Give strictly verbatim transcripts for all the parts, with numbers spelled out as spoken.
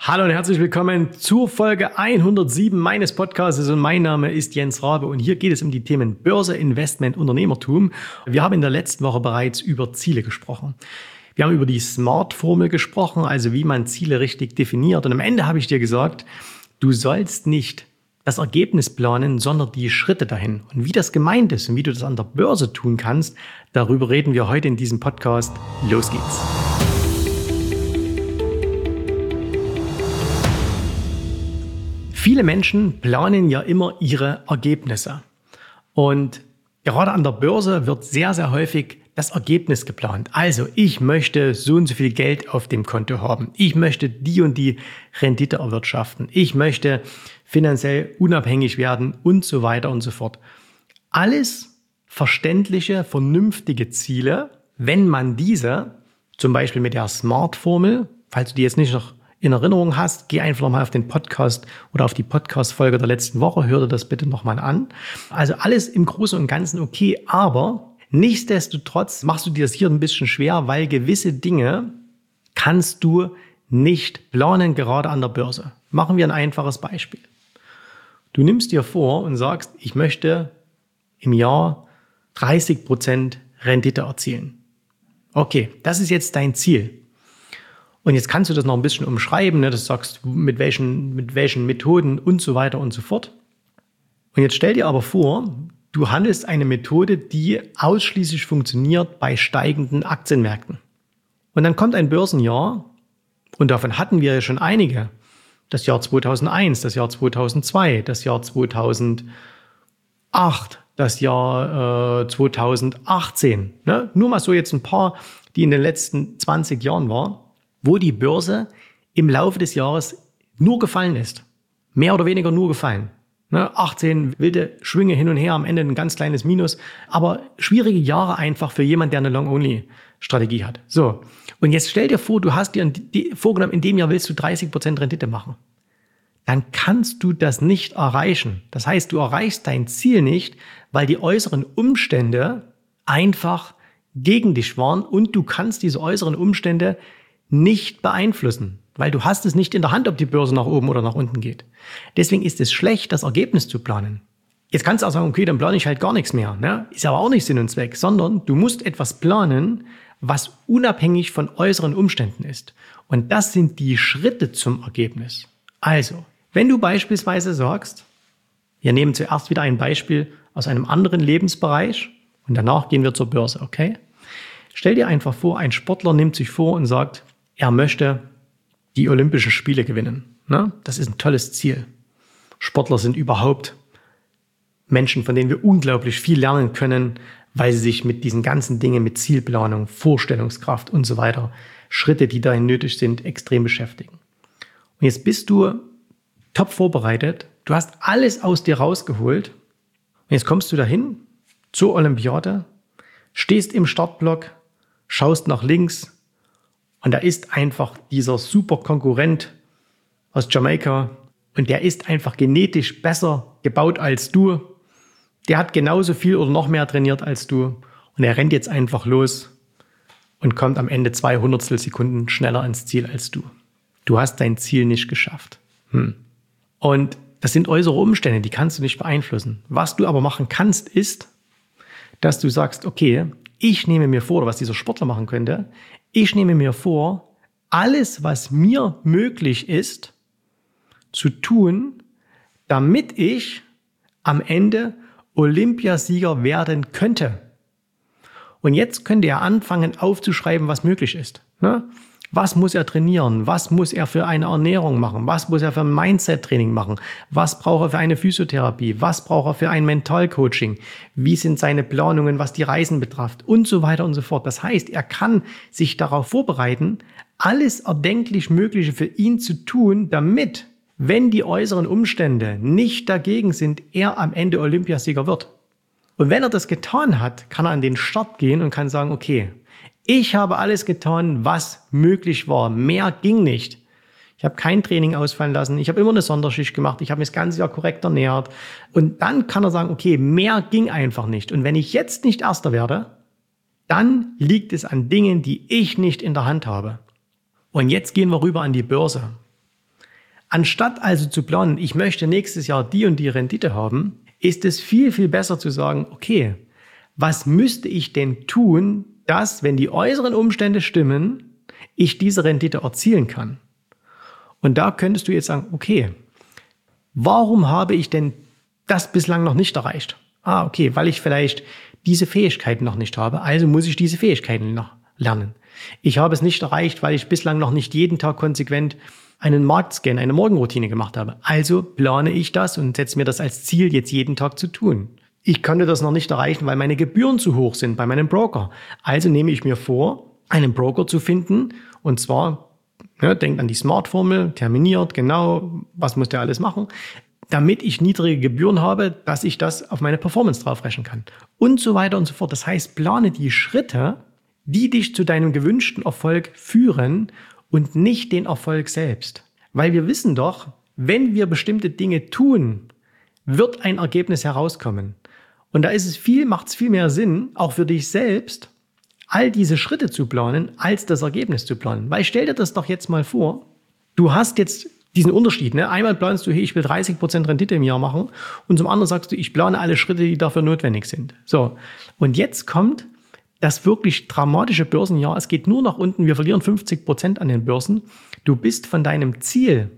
Hallo und herzlich willkommen zur Folge hundertsieben meines Podcasts und mein Name ist Jens Rabe und hier geht es um die Themen Börse, Investment, Unternehmertum. Wir haben in der letzten Woche bereits über Ziele gesprochen. Wir haben über die SMART-Formel gesprochen, also wie man Ziele richtig definiert. Und am Ende habe ich dir gesagt, du sollst nicht das Ergebnis planen, sondern die Schritte dahin. Und wie das gemeint ist und wie du das an der Börse tun kannst, darüber reden wir heute in diesem Podcast. Los geht's! Viele Menschen planen ja immer ihre Ergebnisse. Und gerade an der Börse wird sehr, sehr häufig das Ergebnis geplant. Also ich möchte so und so viel Geld auf dem Konto haben. Ich möchte die und die Rendite erwirtschaften. Ich möchte finanziell unabhängig werden und so weiter und so fort. Alles verständliche, vernünftige Ziele, wenn man diese, zum Beispiel mit der SMART-Formel, falls du die jetzt nicht noch in Erinnerung hast, geh einfach nochmal auf den Podcast oder auf die Podcast-Folge der letzten Woche, hör dir das bitte nochmal an. Also alles im Großen und Ganzen okay, aber nichtsdestotrotz machst du dir das hier ein bisschen schwer, weil gewisse Dinge kannst du nicht planen, gerade an der Börse. Machen wir ein einfaches Beispiel. Du nimmst dir vor und sagst, ich möchte im Jahr dreißig Prozent Rendite erzielen. Okay, das ist jetzt dein Ziel. Und jetzt kannst du das noch ein bisschen umschreiben, ne? Das sagst, mit welchen, mit welchen Methoden und so weiter und so fort. Und jetzt stell dir aber vor, du handelst eine Methode, die ausschließlich funktioniert bei steigenden Aktienmärkten. Und dann kommt ein Börsenjahr, und davon hatten wir ja schon einige. Das Jahr zweitausendeins, das Jahr zweitausendzwei, das Jahr zweitausendacht, das Jahr äh, zweitausendachtzehn. Ne? Nur mal so jetzt ein paar, die in den letzten zwanzig Jahren waren, wo die Börse im Laufe des Jahres nur gefallen ist. Mehr oder weniger nur gefallen. Ne, achtzehn wilde Schwünge hin und her, am Ende ein ganz kleines Minus. Aber schwierige Jahre einfach für jemanden, der eine Long-Only-Strategie hat. So, und jetzt stell dir vor, du hast dir die, vorgenommen, in dem Jahr willst du dreißig Prozent Rendite machen. Dann kannst du das nicht erreichen. Das heißt, du erreichst dein Ziel nicht, weil die äußeren Umstände einfach gegen dich waren und du kannst diese äußeren Umstände nicht beeinflussen, weil du hast es nicht in der Hand, ob die Börse nach oben oder nach unten geht. Deswegen ist es schlecht, das Ergebnis zu planen. Jetzt kannst du auch sagen, okay, dann plane ich halt gar nichts mehr. Ne? Ist aber auch nicht Sinn und Zweck, sondern du musst etwas planen, was unabhängig von äußeren Umständen ist. Und das sind die Schritte zum Ergebnis. Also, wenn du beispielsweise sagst, wir nehmen zuerst wieder ein Beispiel aus einem anderen Lebensbereich und danach gehen wir zur Börse, okay? Stell dir einfach vor, ein Sportler nimmt sich vor und sagt, er möchte die Olympischen Spiele gewinnen. Ne? Das ist ein tolles Ziel. Sportler sind überhaupt Menschen, von denen wir unglaublich viel lernen können, weil sie sich mit diesen ganzen Dingen, mit Zielplanung, Vorstellungskraft und so weiter, Schritte, die dahin nötig sind, extrem beschäftigen. Und jetzt bist du top vorbereitet, du hast alles aus dir rausgeholt und jetzt kommst du dahin zur Olympiade, stehst im Startblock, schaust nach links, und da ist einfach dieser super Konkurrent aus Jamaika und der ist einfach genetisch besser gebaut als du. Der hat genauso viel oder noch mehr trainiert als du und er rennt jetzt einfach los und kommt am Ende zwei Hundertstel Sekunden schneller ans Ziel als du. Du hast dein Ziel nicht geschafft. Hm. Und das sind äußere Umstände, die kannst du nicht beeinflussen. Was du aber machen kannst, ist, dass du sagst, okay, ich nehme mir vor, oder was dieser Sportler machen könnte, ich nehme mir vor, alles, was mir möglich ist, zu tun, damit ich am Ende Olympiasieger werden könnte. Und jetzt könnte er anfangen aufzuschreiben, was möglich ist. Ne? Was muss er trainieren? Was muss er für eine Ernährung machen? Was muss er für ein Mindset-Training machen? Was braucht er für eine Physiotherapie? Was braucht er für ein Mentalcoaching? Wie sind seine Planungen, was die Reisen betrifft? Und so weiter und so fort. Das heißt, er kann sich darauf vorbereiten, alles erdenklich Mögliche für ihn zu tun, damit, wenn die äußeren Umstände nicht dagegen sind, er am Ende Olympiasieger wird. Und wenn er das getan hat, kann er an den Start gehen und kann sagen, okay, ich habe alles getan, was möglich war. Mehr ging nicht. Ich habe kein Training ausfallen lassen. Ich habe immer eine Sonderschicht gemacht. Ich habe mich das ganze Jahr korrekt ernährt. Und dann kann er sagen, okay, mehr ging einfach nicht. Und wenn ich jetzt nicht Erster werde, dann liegt es an Dingen, die ich nicht in der Hand habe. Und jetzt gehen wir rüber an die Börse. Anstatt also zu planen, ich möchte nächstes Jahr die und die Rendite haben, ist es viel, viel besser zu sagen, okay, was müsste ich denn tun, dass, wenn die äußeren Umstände stimmen, ich diese Rendite erzielen kann? Und da könntest du jetzt sagen, okay, warum habe ich denn das bislang noch nicht erreicht? Ah, okay, weil ich vielleicht diese Fähigkeiten noch nicht habe, also muss ich diese Fähigkeiten noch lernen. Ich habe es nicht erreicht, weil ich bislang noch nicht jeden Tag konsequent einen Marktscan, eine Morgenroutine gemacht habe. Also plane ich das und setze mir das als Ziel, jetzt jeden Tag zu tun. Ich konnte das noch nicht erreichen, weil meine Gebühren zu hoch sind bei meinem Broker. Also nehme ich mir vor, einen Broker zu finden, und zwar, ja, denkt an die Smart-Formel, terminiert, genau, was muss der alles machen, damit ich niedrige Gebühren habe, dass ich das auf meine Performance draufrechnen kann. Und so weiter und so fort. Das heißt, plane die Schritte, die dich zu deinem gewünschten Erfolg führen und nicht den Erfolg selbst. Weil wir wissen doch, wenn wir bestimmte Dinge tun, wird ein Ergebnis herauskommen. Und da ist es viel, macht es viel mehr Sinn, auch für dich selbst, all diese Schritte zu planen, als das Ergebnis zu planen. Weil stell dir das doch jetzt mal vor, du hast jetzt diesen Unterschied. Ne? Einmal planst du, hey, ich will dreißig Prozent Rendite im Jahr machen, und zum anderen sagst du, ich plane alle Schritte, die dafür notwendig sind. So, und jetzt kommt das wirklich dramatische Börsenjahr. Es geht nur nach unten, wir verlieren fünfzig Prozent an den Börsen. Du bist von deinem Ziel,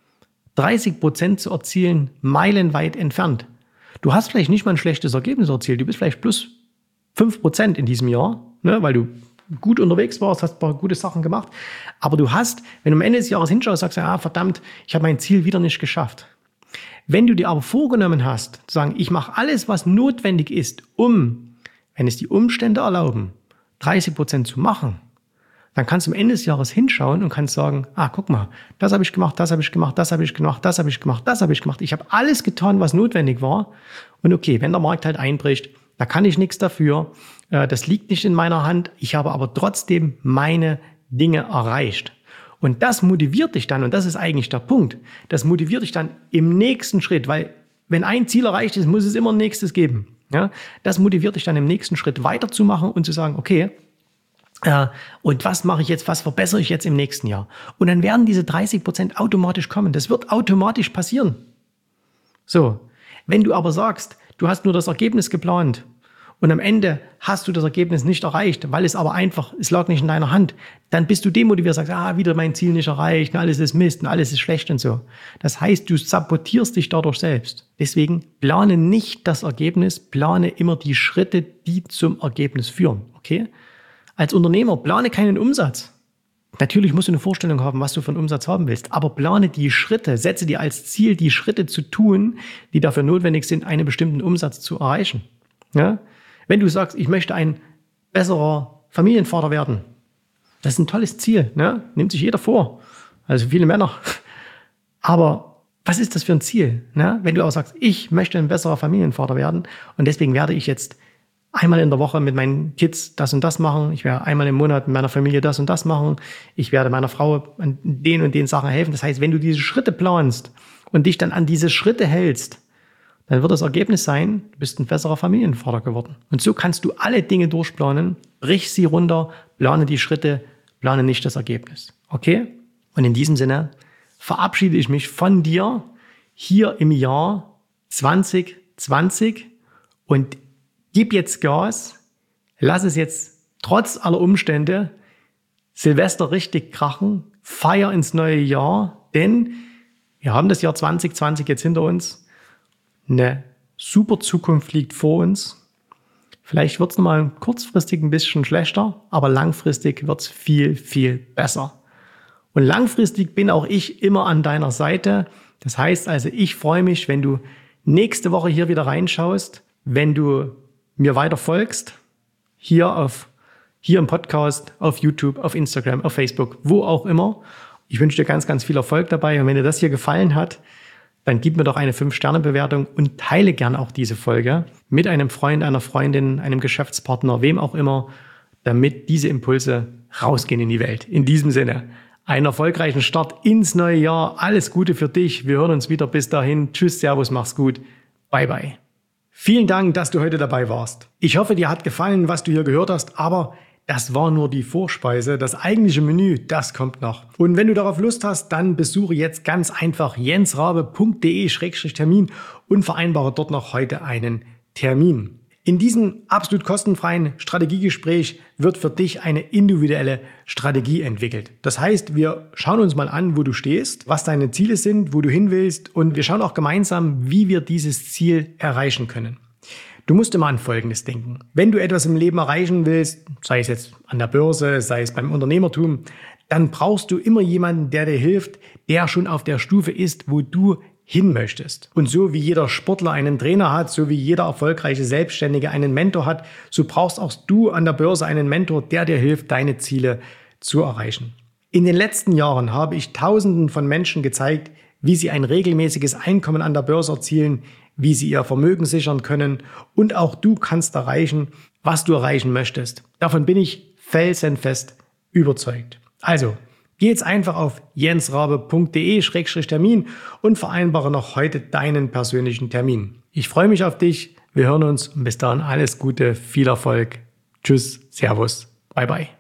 dreißig Prozent zu erzielen, meilenweit entfernt. Du hast vielleicht nicht mal ein schlechtes Ergebnis erzielt, du bist vielleicht plus fünf Prozent in diesem Jahr, ne, weil du gut unterwegs warst, hast ein paar gute Sachen gemacht. Aber du hast, wenn du am Ende des Jahres hinschaust, sagst du, ah, verdammt, ich habe mein Ziel wieder nicht geschafft. Wenn du dir aber vorgenommen hast, zu sagen, ich mache alles, was notwendig ist, um, wenn es die Umstände erlauben, dreißig Prozent zu machen, dann kannst du am Ende des Jahres hinschauen und kannst sagen, ah, guck mal, das habe ich gemacht, das habe ich gemacht, das habe ich gemacht, das habe ich gemacht, das habe ich gemacht. Ich habe alles getan, was notwendig war. Und okay, wenn der Markt halt einbricht, da kann ich nichts dafür. Das liegt nicht in meiner Hand. Ich habe aber trotzdem meine Dinge erreicht. Und das motiviert dich dann, und das ist eigentlich der Punkt, das motiviert dich dann im nächsten Schritt, weil wenn ein Ziel erreicht ist, muss es immer ein nächstes geben. Ja? Das motiviert dich dann im nächsten Schritt weiterzumachen und zu sagen, okay, äh, und was mache ich jetzt, was verbessere ich jetzt im nächsten Jahr? Und dann werden diese dreißig Prozent automatisch kommen. Das wird automatisch passieren. So, wenn du aber sagst, du hast nur das Ergebnis geplant und am Ende hast du das Ergebnis nicht erreicht, weil es aber einfach, es lag nicht in deiner Hand, dann bist du demotiviert, sagst, ah, wieder mein Ziel nicht erreicht, und alles ist Mist und alles ist schlecht und so. Das heißt, du sabotierst dich dadurch selbst. Deswegen plane nicht das Ergebnis, plane immer die Schritte, die zum Ergebnis führen, okay? Als Unternehmer plane keinen Umsatz. Natürlich musst du eine Vorstellung haben, was du für einen Umsatz haben willst, aber plane die Schritte, setze dir als Ziel, die Schritte zu tun, die dafür notwendig sind, einen bestimmten Umsatz zu erreichen. Ja? Wenn du sagst, ich möchte ein besserer Familienvater werden, das ist ein tolles Ziel, ne? Nimmt sich jeder vor, also viele Männer. Aber was ist das für ein Ziel? Ne? Wenn du auch sagst, ich möchte ein besserer Familienvater werden und deswegen werde ich jetzt einmal in der Woche mit meinen Kids das und das machen. Ich werde einmal im Monat mit meiner Familie das und das machen. Ich werde meiner Frau an den und den Sachen helfen. Das heißt, wenn du diese Schritte planst und dich dann an diese Schritte hältst, dann wird das Ergebnis sein, du bist ein besserer Familienvater geworden. Und so kannst du alle Dinge durchplanen, brich sie runter, plane die Schritte, plane nicht das Ergebnis. Okay? Und in diesem Sinne verabschiede ich mich von dir hier im Jahr zwanzig zwanzig und gib jetzt Gas, lass es jetzt trotz aller Umstände Silvester richtig krachen, feier ins neue Jahr, denn wir haben das Jahr zwanzig zwanzig jetzt hinter uns. Eine super Zukunft liegt vor uns. Vielleicht wird es nochmal kurzfristig ein bisschen schlechter, aber langfristig wird es viel, viel besser. Und langfristig bin auch ich immer an deiner Seite. Das heißt also, ich freue mich, wenn du nächste Woche hier wieder reinschaust, wenn du mir weiter folgst, hier auf, hier im Podcast, auf YouTube, auf Instagram, auf Facebook, wo auch immer. Ich wünsche dir ganz, ganz viel Erfolg dabei. Und wenn dir das hier gefallen hat, dann gib mir doch eine fünf Sterne Bewertung und teile gern auch diese Folge mit einem Freund, einer Freundin, einem Geschäftspartner, wem auch immer, damit diese Impulse rausgehen in die Welt. In diesem Sinne, einen erfolgreichen Start ins neue Jahr. Alles Gute für dich. Wir hören uns wieder. Bis dahin. Tschüss, Servus, mach's gut. Bye, bye. Vielen Dank, dass du heute dabei warst. Ich hoffe, dir hat gefallen, was du hier gehört hast, aber das war nur die Vorspeise. Das eigentliche Menü, das kommt noch. Und wenn du darauf Lust hast, dann besuche jetzt ganz einfach jensrabe punkt de Schrägstrich Termin und vereinbare dort noch heute einen Termin. In diesem absolut kostenfreien Strategiegespräch wird für dich eine individuelle Strategie entwickelt. Das heißt, wir schauen uns mal an, wo du stehst, was deine Ziele sind, wo du hin willst und wir schauen auch gemeinsam, wie wir dieses Ziel erreichen können. Du musst immer an Folgendes denken. Wenn du etwas im Leben erreichen willst, sei es jetzt an der Börse, sei es beim Unternehmertum, dann brauchst du immer jemanden, der dir hilft, der schon auf der Stufe ist, wo du hin möchtest. Und so wie jeder Sportler einen Trainer hat, so wie jeder erfolgreiche Selbstständige einen Mentor hat, so brauchst auch du an der Börse einen Mentor, der dir hilft, deine Ziele zu erreichen. In den letzten Jahren habe ich Tausenden von Menschen gezeigt, wie sie ein regelmäßiges Einkommen an der Börse erzielen, wie sie ihr Vermögen sichern können und auch du kannst erreichen, was du erreichen möchtest. Davon bin ich felsenfest überzeugt. Also, geh jetzt einfach auf jensrabe punkt de Schrägstrich Termin und vereinbare noch heute deinen persönlichen Termin. Ich freue mich auf dich. Wir hören uns und bis dahin alles Gute, viel Erfolg. Tschüss, Servus, bye bye.